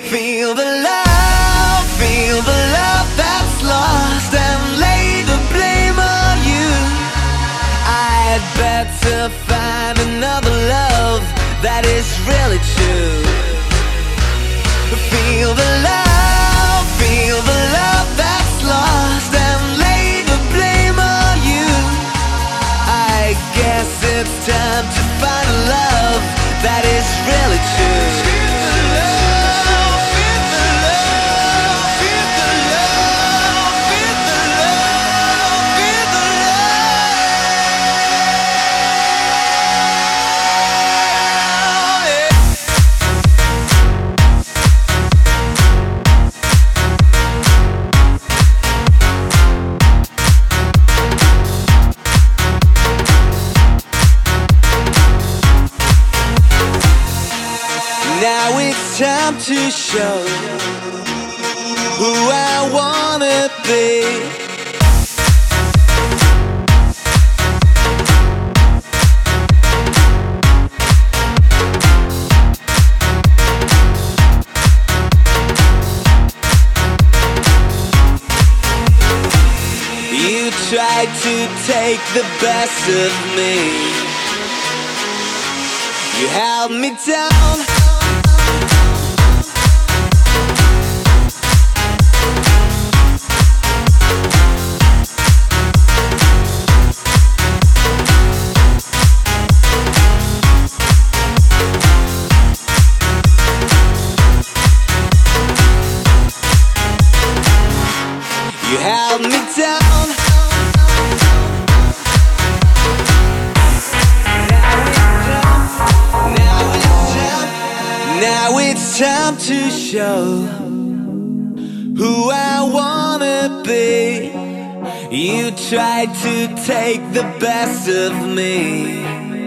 Feel the love that's lost, and lay the blame on you. I'd better find another love that is really true. Feel the love that's lost, and lay the blame on you. I guess it's time to find a love that is really true. Now it's time to show who I wanna be. You tried to take the best of me. You held me down. You held me down. Now it's time to show who I wanna be. You tried to take the best of me.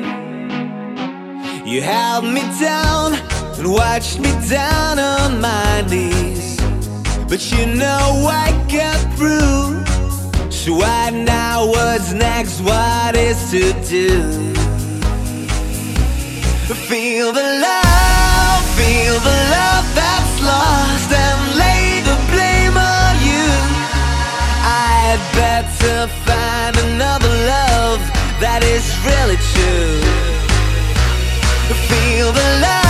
You held me down and watched me down on my knees. But you know I got through. So I know what's next, what is to do. Feel the love that's lost, and lay the blame on you. I'd better find another love that is really true. Feel the love